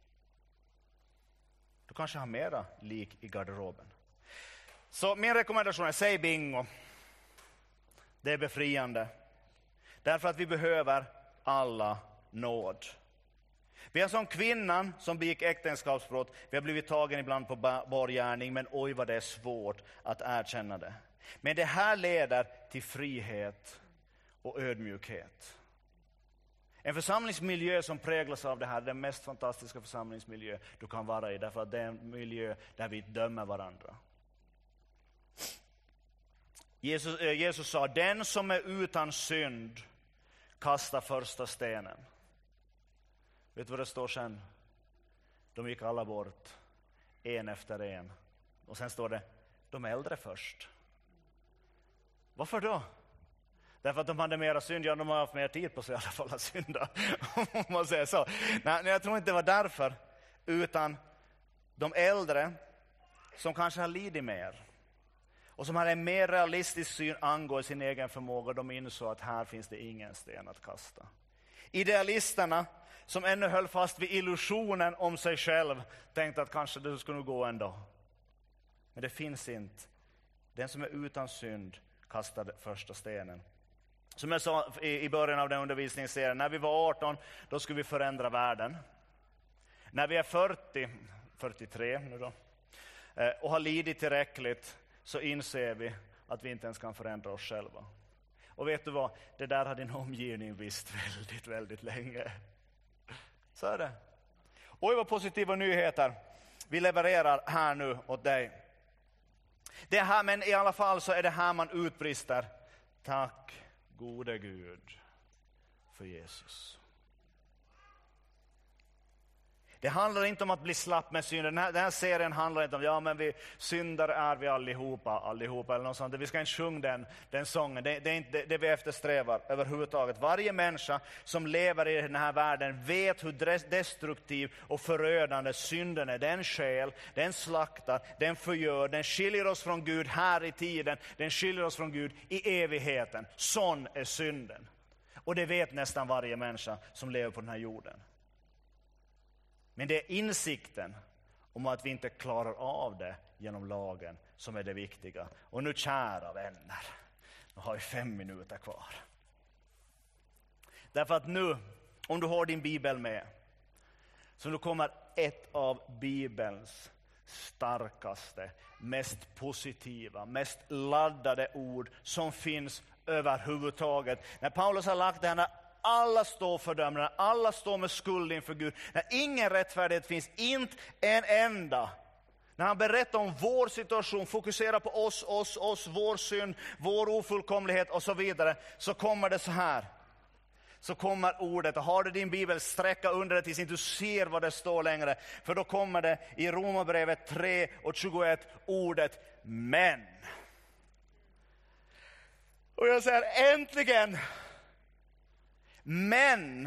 Du kanske har mera lik i garderoben. Så min rekommendation är, säg bingo. Det är befriande. Därför att vi behöver alla nåd. Vi är som kvinnan som begick äktenskapsbrott. Vi har blivit tagen ibland på bar gärning, men oj vad det är svårt att erkänna det. Men det här leder till frihet och ödmjukhet. En församlingsmiljö som präglas av det här är den mest fantastiska församlingsmiljö du kan vara i. Därför att det är en miljö där vi dömer varandra. Jesus sa, den som är utan synd kastar första stenen. Vet du vad det står sen? De gick alla bort, en efter en. Och sen står det, de äldre först. Varför då? Därför att de hade mera synd, ja, de har haft mer tid på sig i alla fall att synda. Om man säger så. Nej, jag tror inte det var därför. Utan de äldre som kanske har lidit mer. Och som hade en mer realistisk syn angående sin egen förmåga. De insåg att här finns det ingen sten att kasta. Idealisterna som ännu höll fast vid illusionen om sig själv. Tänkte att kanske det skulle gå ändå. Men det finns inte. Den som är utan synd kastade första stenen. Som jag sa i början av den undervisningsserien. När vi var 18, då skulle vi förändra världen. När vi är 43 nu då, och har lidit tillräckligt, så inser vi att vi inte ens kan förändra oss själva. Och vet du vad? Det där har din omgivning visst väldigt, väldigt länge. Så är det. Oj, vad positiva nyheter vi levererar här nu åt dig. Det här, men i alla fall så är det här man utbrister. Tack gode Gud för Jesus. Det handlar inte om att bli slapp med synden. Den här serien handlar inte om, ja men vi syndar är vi allihopa eller något sånt. Vi ska inte sjunga den sången. Det är inte det vi eftersträvar överhuvudtaget. Varje människa som lever i den här världen vet hur destruktiv och förödande synden är. Den skäl, den slaktar, den förgör, den skiljer oss från Gud här i tiden. Den skiljer oss från Gud i evigheten. Sån är synden. Och det vet nästan varje människa som lever på den här jorden. Men det är insikten om att vi inte klarar av det genom lagen som är det viktiga. Och nu kära vänner, nu har vi 5 minuter kvar. Därför att nu, om du har din bibel med, så nu kommer ett av bibelns starkaste, mest positiva, mest laddade ord som finns överhuvudtaget. När Paulus har lagt det här, alla står fördömda, när alla står med skuld inför Gud, när ingen rättfärdighet finns, inte en enda. När han berättar om vår situation, fokuserar på oss, vår synd, vår ofullkomlighet och så vidare, så kommer det så här. Så kommer ordet, och har du din bibel, sträcka under det tills inte du ser vad det står längre. För då kommer det i Romarbrevet 3:21 ordet men. Och jag säger äntligen. Men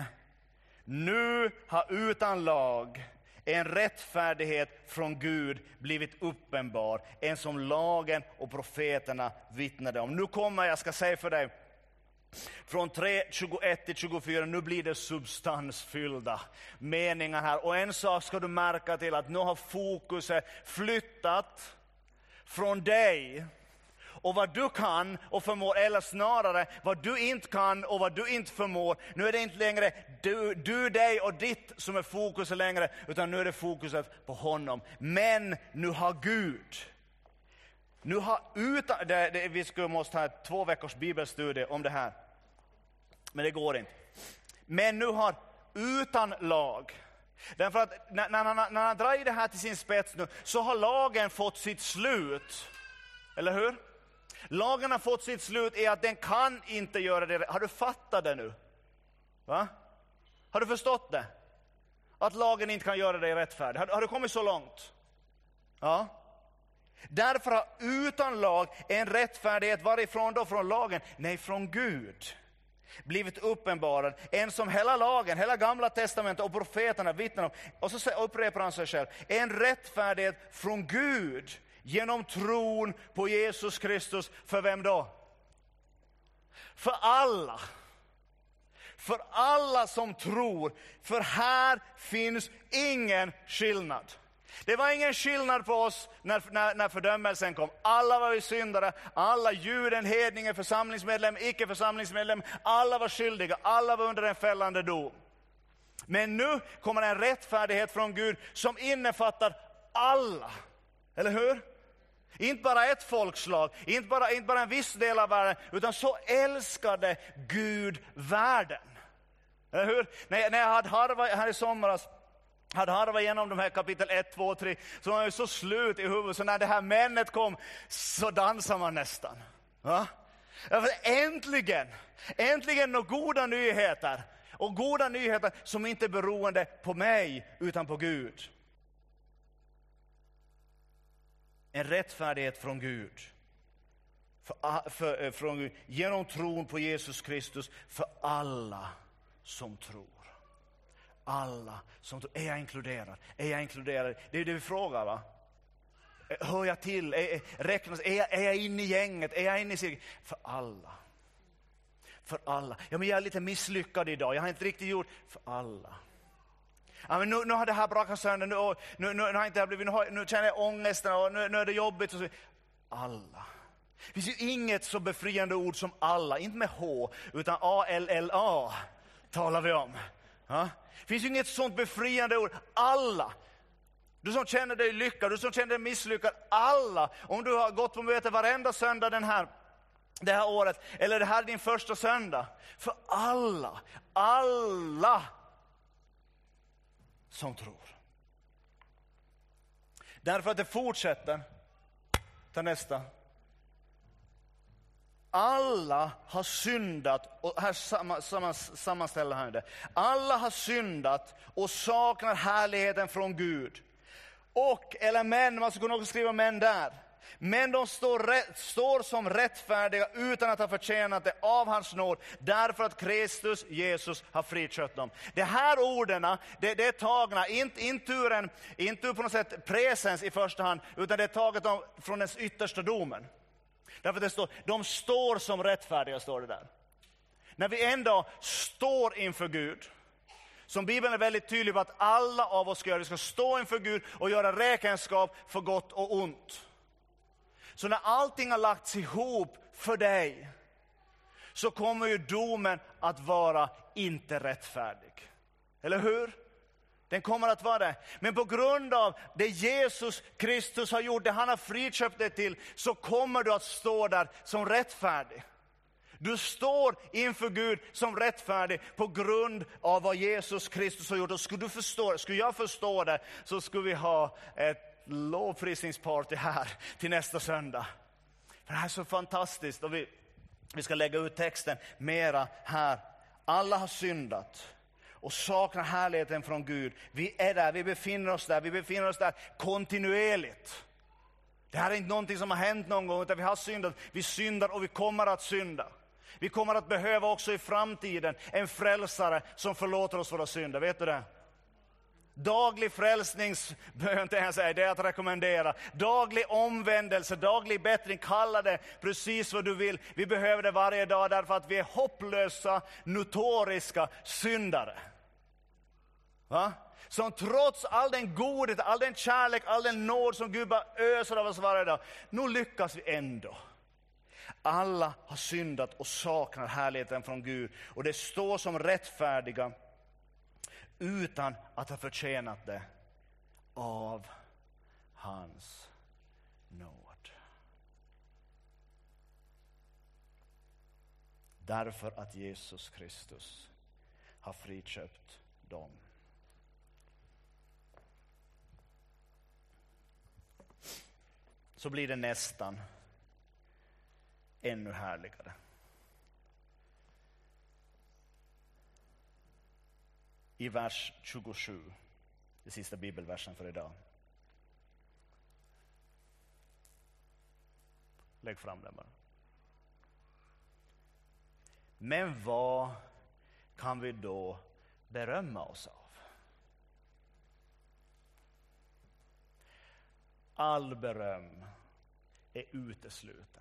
nu har utan lag en rättfärdighet från Gud blivit uppenbar. En som lagen och profeterna vittnade om. Nu kommer jag ska säga för dig. Från 3:21-24, nu blir det substansfyllda meningar här. Och en sak ska du märka till, att nu har fokuset flyttat från dig och vad du kan och förmår, eller snarare vad du inte kan och vad du inte förmår. Nu är det inte längre du, dig och ditt som är fokuset längre, utan nu är det fokuset på honom. Men nu har Gud, nu har vi måste ha ett 2 veckors bibelstudie om det här. Men det går inte. Men nu har utan lag. Därför att när han drar det här till sin spets nu, så har lagen fått sitt slut. Eller hur? Lagen har fått sitt slut i att den kan inte göra det. Har du fattat det nu? Va? Har du förstått det? Att lagen inte kan göra dig rättfärdig. Har du kommit så långt? Ja. Därför har utan lag en rättfärdighet, varifrån då? Från lagen? Nej, från Gud. Blivit uppenbarad. En som hela lagen, hela gamla testamentet och profeterna vittnar om. Och så upprepar han sig själv. En rättfärdighet från Gud. Genom tron på Jesus Kristus. För vem då? För alla. För alla som tror. För här finns ingen skillnad. Det var ingen skillnad på oss när fördömelsen kom. Alla var vi syndare. Alla, juden, hedningen, församlingsmedlem, icke församlingsmedlem. Alla var skyldiga. Alla var under en fällande dom. Men nu kommer en rättfärdighet från Gud som innefattar alla. Eller hur? Inte bara ett folkslag, inte bara en viss del av världen, utan så älskade Gud världen. Eller hur? När jag hade harvat här i somras, hade harvat igenom de här kapitel 1, 2, 3, så var jag så slut i huvudet, så när det här männet kom så dansar man nästan. Va? Äntligen några goda nyheter. Och goda nyheter som inte är beroende på mig utan på Gud. En rättfärdighet från Gud. från Gud genom tron på Jesus Kristus för alla som tror. Alla som tror. Är jag inkluderad? Är jag inkluderad? Det är det vi frågar, va? Hör jag till? Räknas? Är jag inne i gänget? Är jag inne i cirkeln? För alla. För alla. Ja, men jag är lite misslyckad idag. Jag har inte riktigt gjort. För alla. Ja, men nu har det här brakat sönder. Nu har inte det blivit. Nu känner jag ångesten och nu är det jobbigt. Och så. Alla. Det finns ju inget så befriande ord som alla. Inte med H, utan A-L-L-A talar vi om. Ja? Det finns ju inget sånt befriande ord. Alla. Du som känner dig lyckad, du som känner dig misslyckad. Alla. Om du har gått på möte varenda söndag det här året. Eller det här är din första söndag. För alla. Alla som tror. Därför att det fortsätter. Ta nästa. Alla har syndat, och här sammanställer han det. Alla har syndat och saknar härligheten från Gud. Eller män, man ska kunna också skriva män där. Men de står som rättfärdiga utan att ha förtjänat det av hans nåd, därför att Kristus Jesus har friköpt dem. De här orden, det är tagna inte ur på något sätt presens i första hand, utan det är taget från den yttersta domen. Därför det står, de står som rättfärdiga, står det där. När vi en dag står inför Gud, som Bibeln är väldigt tydlig på att alla av oss ska göra, vi ska stå inför Gud och göra räkenskap för gott och ont. Så när allting har lagts ihop för dig, så kommer ju domen att vara inte rättfärdig. Eller hur? Den kommer att vara det. Men på grund av det Jesus Kristus har gjort, det han har friköpt dig till, så kommer du att stå där som rättfärdig. Du står inför Gud som rättfärdig på grund av vad Jesus Kristus har gjort. Och skulle jag förstå det, så skulle vi ha ett lovprisningsparty här till nästa söndag. För det här är så fantastiskt, och vi ska lägga ut texten mera här. Alla har syndat och saknar härligheten från Gud. Vi är där, vi befinner oss där kontinuerligt. Det här är inte någonting som har hänt någon gång, utan vi har syndat, vi syndar och vi kommer att synda. Vi kommer att behöva också i framtiden en frälsare som förlåter oss våra synder, vet du det? Daglig frälsningsbön, det är att rekommendera. Daglig omvändelse, daglig bättring, kalla det precis vad du vill. Vi behöver det varje dag därför att vi är hopplösa, notoriska syndare. Va? Som trots all den godhet, all den kärlek, all den nåd som Gud bara öser av oss varje dag, nu lyckas vi ändå. Alla har syndat och saknar härligheten från Gud. Och det står som rättfärdiga utan att ha förtjänat det av hans nåd. Därför att Jesus Kristus har friköpt dem. Så blir det nästan ännu härligare. I vers 27, det sista bibelversen för idag. Lägg fram den bara. Men vad kan vi då berömma oss av? All beröm är utesluten.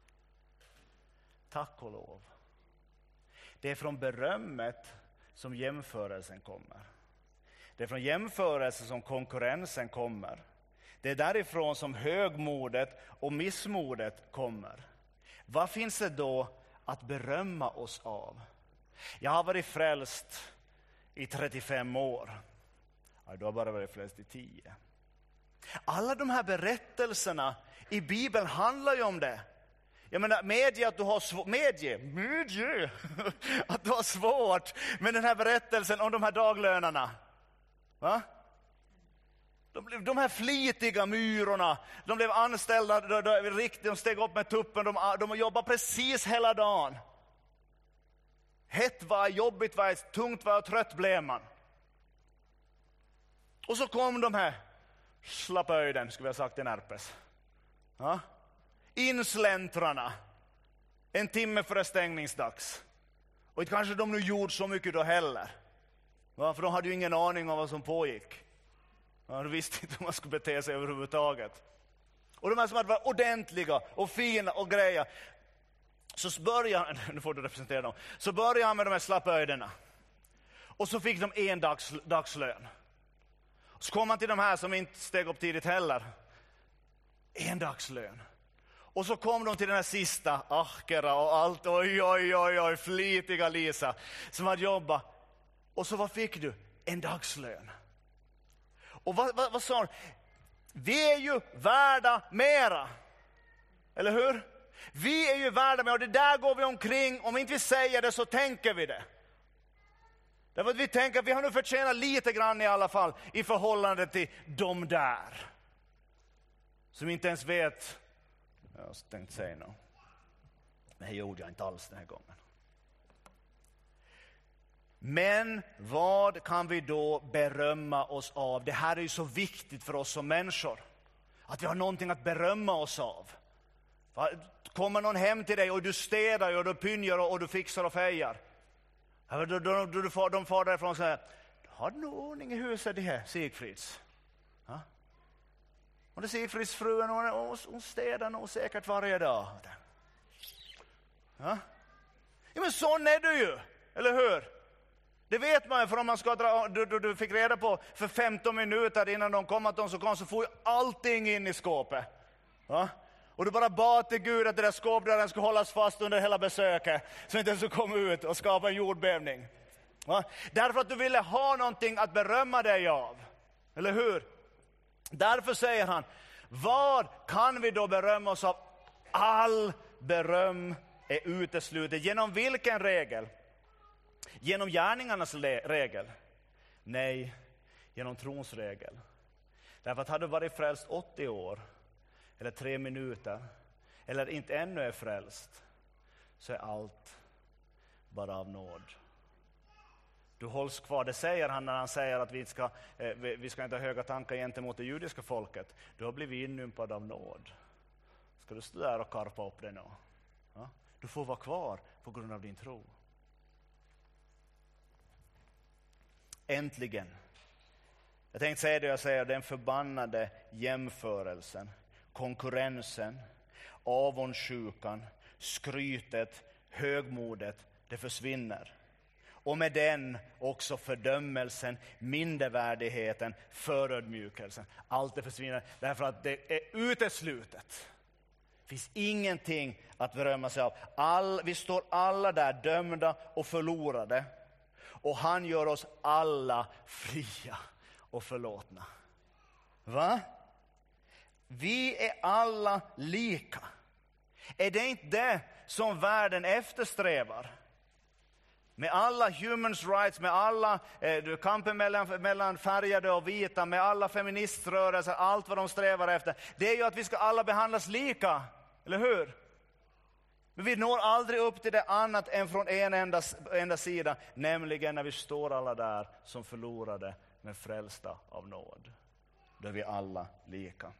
Tack och lov. Det är från berömmet som jämförelsen kommer. Det är från jämförelsen som konkurrensen kommer. Det är därifrån som högmodet och missmodet kommer. Vad finns det då att berömma oss av? Jag har varit frälst i 35 år. Ja, du har bara varit frälst i 10. Alla de här berättelserna i Bibeln handlar ju om det. Jag menar, medge att du har svårt. Medge att du har svårt med den här berättelsen om de här daglönarna. Va? De här flitiga myrorna, de blev anställda, de steg upp med tuppen, de jobbar precis hela dagen. Hett var, jobbigt var, tungt var, trött blev man. Och så kom de här slappöjden, skulle vi ha sagt i Närpes. Ja? Insläntrarna. en timme före stängningsdags. Och inte kanske de nu gjorde så mycket då heller. Ja, för de hade ju ingen aning om vad som pågick. Ja, de visste inte hur man skulle bete sig överhuvudtaget. Och de här som hade varit ordentliga och fina och grejer. Så började, nu får du representera dem. Så började han med de här slappöjderna. Och så fick de en dagslön. Så kom han till de här som inte steg upp tidigt heller. En dagslön. Och så kom de till den här sista, Ahkera och allt. Oj, flitiga Lisa som hade jobbat. Och så vad fick du? En dagslön. Och vad sa han? Vi är ju värda mera. Eller hur? Vi är ju värda mera och det där går vi omkring. Om inte vi säger det så tänker vi det. Därför att vi tänker att vi har nu förtjänat lite grann i alla fall i förhållande till de där. Som inte ens vet. Jag tänkte säga något. Men det gjorde jag inte alls den här gången. Men vad kan vi då berömma oss av? Det här är ju så viktigt för oss som människor. Att vi har någonting att berömma oss av. Kommer någon hem till dig och du städar och du pynjar och du fixar och fejar. De far därifrån och säger, har du någon ordning i huset det här, Sigfrids? Ja? Och det Sigfrids fruen, hon städar nog säkert varje dag. Ja? Ja, men sån är du ju, eller hur? Det vet man ju, för om man ska dra, du fick reda på för 15 minuter innan de kom att de så får ju allting in i skåpet. Ja? Och du bara bad till Gud att det där skåpdörren ska hållas fast under hela besöket. Så inte ens så kom ut och skapa en jordbävning. Ja? Därför att du ville ha någonting att berömma dig av. Eller hur? Därför säger han, vad kan vi då berömma oss av? All beröm är uteslutet. Genom vilken regel? Genom gärningarnas regel? Nej, genom trons regel. Därför att hade du varit frälst 80 år eller 3 minuter eller inte ännu är frälst, så är allt bara av nåd. Du hålls kvar, det säger han när han säger att vi ska inte ha höga tankar gentemot det judiska folket. Du har blivit inympad av nåd. Ska du stå där och karpa upp det nu? Ja? Du får vara kvar på grund av din tro. Äntligen. Jag tänkte säga det jag säger, den förbannade jämförelsen, konkurrensen, avundsjukan, skrytet, högmodet, det försvinner. Och med den också fördömelsen, mindervärdigheten, förödmjukelsen. Allt det försvinner därför att det är uteslutet. Det finns ingenting att berömma sig av. Vi står alla där dömda och förlorade. Och han gör oss alla fria och förlåtna. Va? Vi är alla lika. Är det inte det som världen eftersträvar? Med alla humans rights, med alla kampen mellan färgade och vita, med alla feministrörelser, allt vad de strävar efter. Det är ju att vi ska alla behandlas lika, eller hur? Men vi når aldrig upp till det annat än från en enda sida, nämligen när vi står alla där som förlorade men frälsta av nåd. Då är vi alla lika.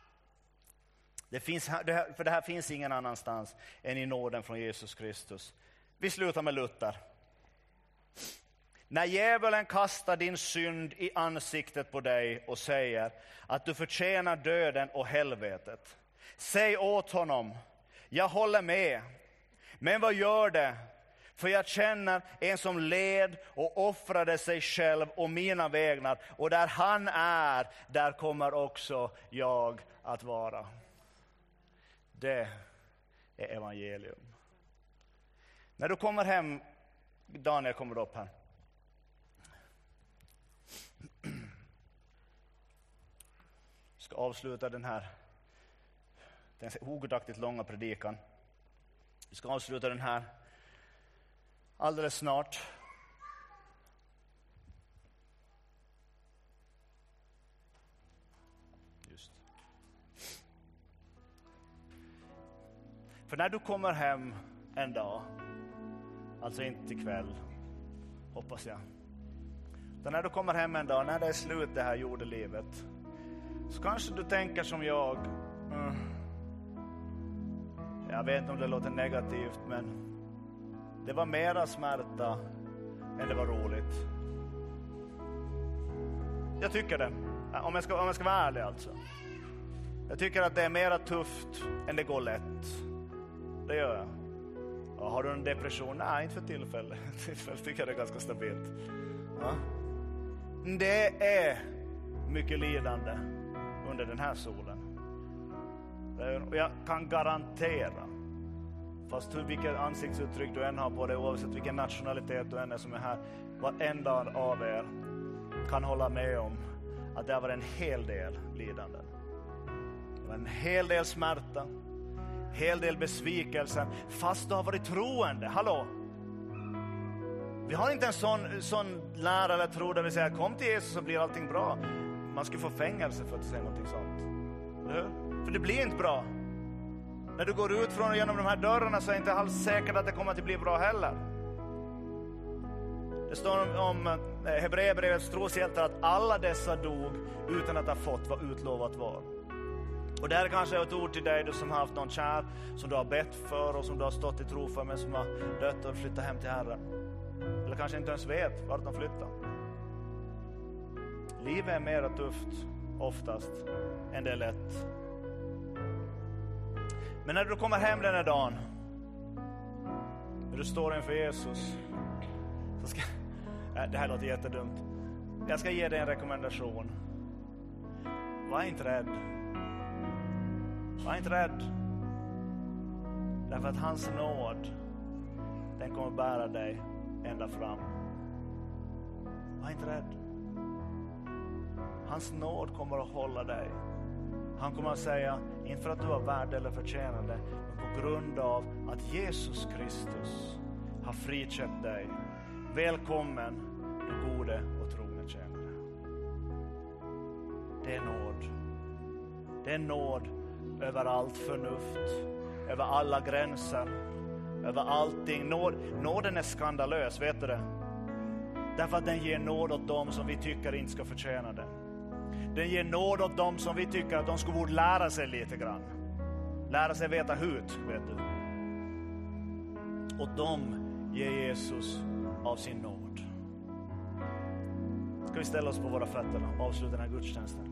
För det här finns ingen annanstans än i nåden från Jesus Kristus. Vi slutar med Luther. När djävulen kastar din synd i ansiktet på dig och säger att du förtjänar döden och helvetet, säg åt honom, jag håller med, men vad gör det? För jag känner en som led och offrade sig själv och mina vägnar, och där han är, där kommer också jag att vara. Det är evangelium. När du kommer hem, Daniel kommer upp här. Jag ska avsluta den ogudaktigt långa predikan. Vi ska avsluta den här alldeles snart. Just. För när du kommer hem en dag, alltså inte ikväll, hoppas jag. Så när du kommer hem en dag, när det är slut det här jordelivet, så kanske du tänker som jag. Jag vet inte om det låter negativt, men det var mera smärta än det var roligt. Jag tycker det. Om jag ska vara ärlig alltså. Jag tycker att det är mera tufft än det går lätt. Det gör jag. Och har du en depression? Nej, inte för tillfället. Tillfället tycker jag det är ganska stabilt. Ja. Det är mycket lidande under den här solen. Och jag kan garantera, fast vilket ansiktsuttryck du än har på dig, oavsett vilken nationalitet du än är som är här, varenda av er kan hålla med om att det var en hel del lidande. Det var en hel del smärta, en hel del besvikelse, fast du har varit troende. Hallå? Vi har inte en sån lära eller tro där vi säger kom till Jesus så blir allting bra. Man ska få fängelse för att säga någonting sånt. Eller hur? För det blir inte bra. När du går ut från och genom de här dörrarna så är det inte alls säkert att det kommer att bli bra heller. Det står om Hebreerbrevets troshjältar att alla dessa dog utan att ha fått vad utlovat var. Och det här kanske är ett ord till dig, du som har haft någon kär som du har bett för och som du har stått i tro för, men som har dött och flyttat hem till Herren. Eller kanske inte ens vet vart de flyttar. Livet är mer tufft oftast än det är lätt. Men när du kommer hem den här dagen, när du står inför Jesus, så det här låter jättedumt. Jag ska ge dig en rekommendation. Var inte rädd. Var inte rädd. Därför att hans nåd, den kommer bära dig ända fram. Var inte rädd. Hans nåd kommer att hålla dig. Han kommer att säga, inte för att du har värde eller förtjänande, men på grund av att Jesus Kristus har friköpt dig. Välkommen, du gode och trogne tjänare. Det är nåd. Det är nåd över allt förnuft, över alla gränser, över allting. Nåden är skandalös, vet du det? Därför att den ger nåd åt dem som vi tycker inte ska förtjäna det. Den ger nåd åt dem som vi tycker att de skulle borde lära sig lite grann. Lära sig veta hut, vet du. Och dem ger Jesus av sin nåd. Ska vi ställa oss på våra fötter och avsluta den här gudstjänsten?